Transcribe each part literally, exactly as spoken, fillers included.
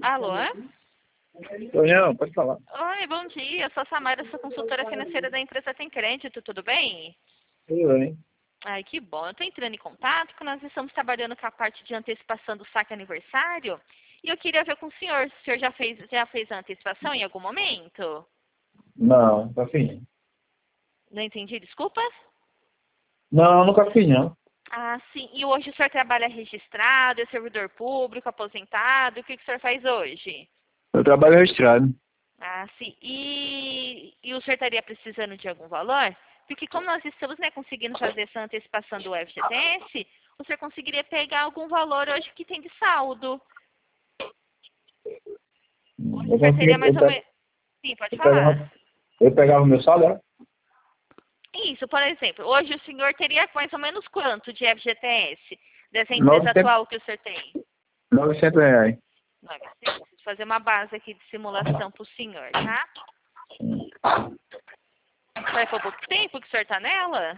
Alô? Oi, não, pode falar. Oi, bom dia. Eu sou a Samara, sou consultora financeira da empresa Tem Crédito, tudo bem? Tudo bem. Ai, que bom. Eu estou entrando em contato, porque nós estamos trabalhando com a parte de antecipação do saque aniversário. E eu queria ver com o senhor, se o senhor já fez, já fez a antecipação em algum momento? Não, nunca fiz. Não entendi, desculpa? Não, nunca fiz, não. Ah, sim. E hoje o senhor trabalha registrado, é servidor público, aposentado? O que, que o senhor faz hoje? Eu trabalho registrado. Ah, sim. E, e o senhor estaria precisando de algum valor? Porque como nós estamos, né, conseguindo fazer essa antecipação do F G T S, o senhor conseguiria pegar algum valor hoje que tem de saldo. O Eu senhor teria consegui, mais eu, ou pe- menos... Sim, pode eu, falar. pegava, eu pegava o meu salário, Isso, por exemplo, hoje o senhor teria mais ou menos quanto de F G T S dessa empresa novecentos, atual que o senhor tem? novecentos reais. novecentos. Preciso fazer uma base aqui de simulação para o senhor, tá? Faz pouco tempo que o senhor está nela?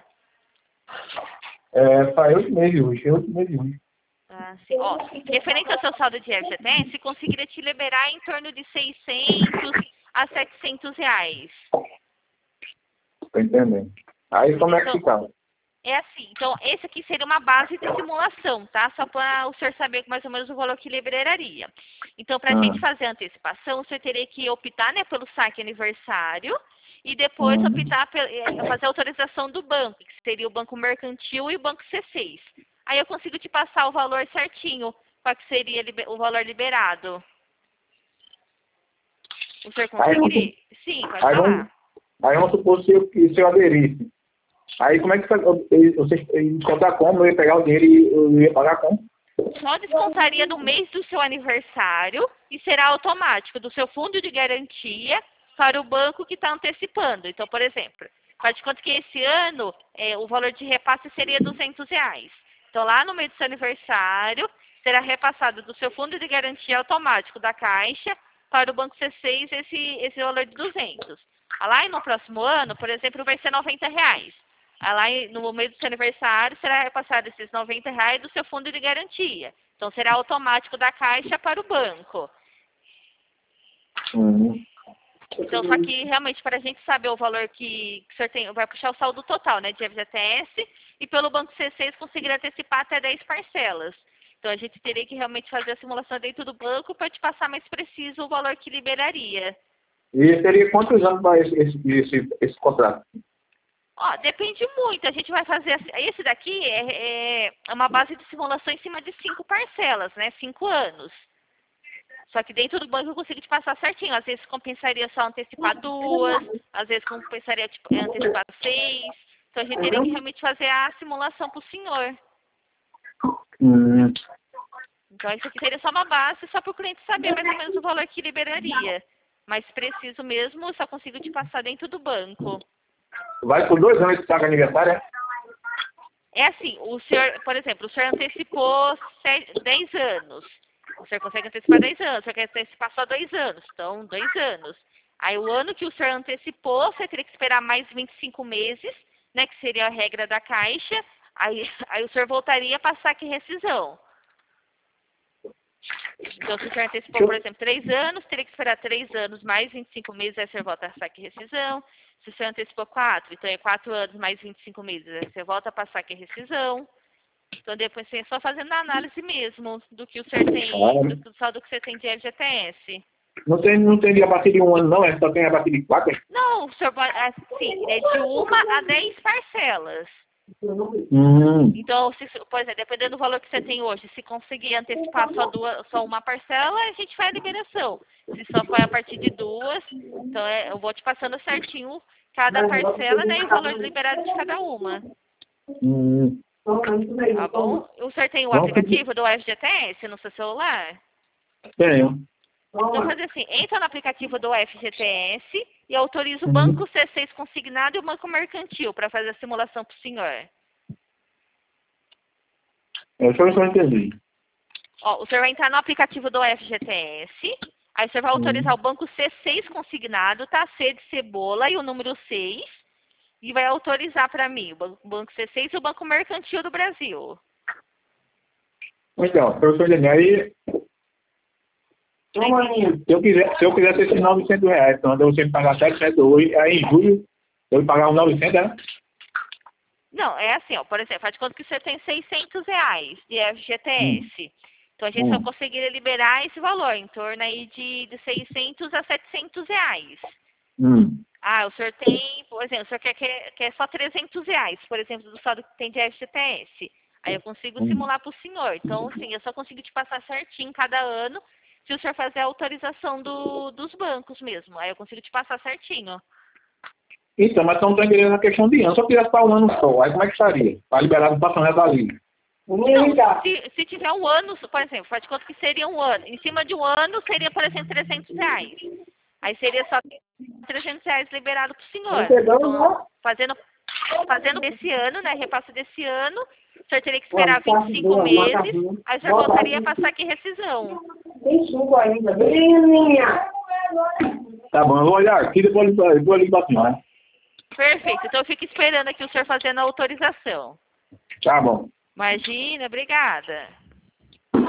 É, faz oito meses hoje, oito meses hoje. Ah, sim. Ó, referente ao seu saldo de F G T S, conseguiria te liberar em torno de seiscentos a setecentos reais. Tô entendendo. Aí como é que Então, ficava? é assim. Então, esse aqui seria uma base de simulação, tá? Só para o senhor saber mais ou menos o valor que liberaria. Então, para a Ah, gente fazer a antecipação, o senhor teria que optar, né, pelo saque aniversário e depois hum, optar por fazer a autorização do banco, que seria o Banco Mercantil e o Banco C seis. Aí eu consigo te passar o valor certinho, qual que seria liber- o valor liberado. O senhor aí, conseguiria? vamos, Sim, pode aí, falar. vamos, aí vamos supor se eu, que se eu aderisse. Aí como é que faz- eu- eu- vocês iam descontar como? Eu ia pegar o dinheiro e eu ia pagar como? Só descontaria no mês do seu aniversário e será automático do seu fundo de garantia para o banco que está antecipando. Então, por exemplo, faz de conta que esse ano eh, o valor de repasse seria duzentos reais. Então, lá no mês do seu aniversário, será repassado do seu fundo de garantia automático da Caixa para o Banco C seis esse, esse valor de duzentos. Ah, lá no próximo ano, por exemplo, vai ser noventa reais. Ah, lá em- no mês do seu aniversário será repassado esses noventa reais do seu fundo de garantia. Então será automático da Caixa para o banco. Hum. Então, só que realmente para a gente saber o valor que, que o senhor tem, vai puxar o saldo total, né, de F G T S, e pelo Banco C seis conseguir antecipar até dez parcelas. Então a gente teria que realmente fazer a simulação dentro do banco para te passar mais preciso o valor que liberaria. E teria quantos anos para esse, esse, esse, esse contrato? Ó, depende muito. A gente vai fazer. assim- Esse daqui é, é é uma base de simulação em cima de cinco parcelas, né? Cinco anos. Só que dentro do banco eu consigo te passar certinho. Às vezes compensaria só antecipar duas, às vezes compensaria tipo, é, antecipar seis. Então a gente teria que realmente fazer a simulação para o senhor. Hum. Então isso aqui seria só uma base, só para o cliente saber mais ou menos o valor que liberaria. Mas preciso mesmo, eu só consigo te passar dentro do banco. Vai por dois anos esse saco aniversário, é? É assim, o senhor, por exemplo, o senhor antecipou se- dez anos. O senhor consegue antecipar dez anos, o senhor quer antecipar só dois anos, então dois anos. Aí o ano que o senhor antecipou, você teria que esperar mais vinte e cinco meses, né, que seria a regra da Caixa. Aí, aí o senhor voltaria a passar aqui rescisão. Então, se o senhor antecipou, por exemplo, três anos, teria que esperar três anos mais vinte e cinco meses, aí o senhor volta a saque e rescisão. Se o senhor antecipou quatro, então é quatro anos mais vinte e cinco meses, aí você volta a passar aqui rescisão. Então, depois você é só fazendo a análise mesmo do que o senhor tem, do, do saldo que você tem de F G T S. Não tem, não tem de a partir de um ano, não, é só tem a partir de quatro. Não, o senhor pode, assim, é de uma a dez parcelas. Hum. Então, se, pois é, dependendo do valor que você tem hoje, se conseguir antecipar só, duas, só uma parcela, a gente faz a liberação. Se só for a partir de duas, então é, eu vou te passando certinho cada parcela, né, e o valor liberado de cada uma. Hum. Tá bom? O senhor tem o Não, aplicativo do F G T S no seu celular? tenho. Então, fazer assim, entra no aplicativo do F G T S e autoriza o Hum. Banco C seis consignado e o Banco Mercantil para fazer a simulação para o senhor. Eu só não entendi. Ó, o senhor vai entrar no aplicativo do F G T S, aí o senhor vai autorizar Hum. o Banco C seis consignado, tá? C de cebola e o número seis, e vai autorizar para mim o Ban- Banco C seis e o Banco Mercantil do Brasil. Então, professor Daniel, aí Se eu quiser, se eu quisesse esses novecentos reais, então eu tenho que pagar setecentos hoje, aí em julho eu vou pagar uns novecentos, né? Não, é assim, ó, por exemplo, faz de conta que você tem seiscentos reais de F G T S. Hum. Então a gente hum. só conseguiria liberar esse valor, em torno aí de, de seiscentos a setecentos reais. Hum. Ah, o senhor tem, por exemplo, o senhor quer, quer, quer só trezentos reais, por exemplo, do saldo que tem de F G T S. Aí eu consigo hum. simular para o senhor. Então, sim, eu só consigo te passar certinho cada ano se o senhor fazer a autorização do, dos bancos mesmo. Aí eu consigo te passar certinho. Então, mas estão entendendo a questão de ano. Se eu quisesse para um ano só, aí como é que estaria? Para liberar a inflação da linha. Não, se, se tiver um ano, por exemplo, faz de conta que seria um ano. Em cima de um ano, seria, por exemplo, trezentos reais. Aí seria só trezentos reais liberado para o senhor. Então, fazendo, fazendo esse ano, né, repasse desse ano, o senhor teria que esperar vinte e cinco meses, aí o senhor voltaria a passar aqui rescisão. Tem suco ainda, bem minha. Tá bom, eu vou olhar aqui, depois eu vou ligar para a senhora. Perfeito, então eu fico esperando aqui o senhor fazendo a autorização. Tá bom. Imagina, obrigada.